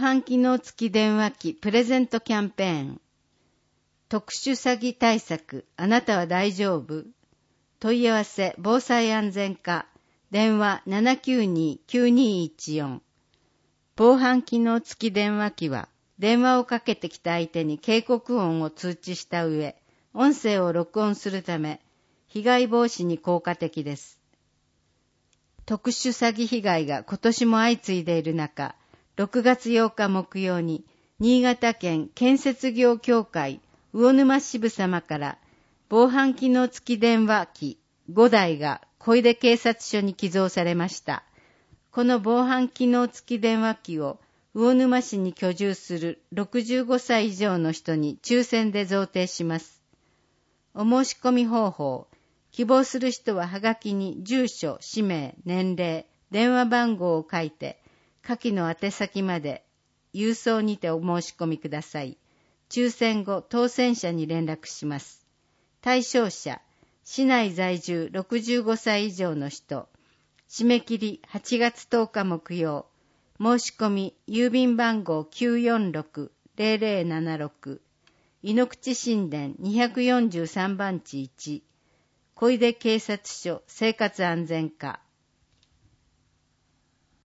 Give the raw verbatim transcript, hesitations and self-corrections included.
犯機能付き電話機プレゼントキャンペーン。特殊詐欺対策、あなたは大丈夫？問い合わせ防災安全課、電話 ななきゅうに きゅうにいちよん。防犯機能付き電話機は、電話をかけてきた相手に警告音を通知した上、音声を録音するため、被害防止に効果的です。特殊詐欺被害が今年も相次いでいる中、ろくがつようか木曜に、新潟県建設業協会魚沼支部様から、防犯機能付き電話機ごだいが小出警察署に寄贈されました。この防犯機能付き電話機を魚沼市に居住するろくじゅうごさい以上の人に抽選で贈呈します。お申し込み方法、希望する人ははがきに住所、氏名、年齢、電話番号を書いて、下記の宛先まで郵送にてお申し込みください。抽選後、当選者に連絡します。対象者、市内在住ろくじゅうごさい以上の人。締め切りはちがつとおか木曜。申し込み、郵便番号 きゅうよんろく ぜろぜろななろく。井ノ口新田にひゃくよんじゅうさんばんちいち。小出警察署生活安全課。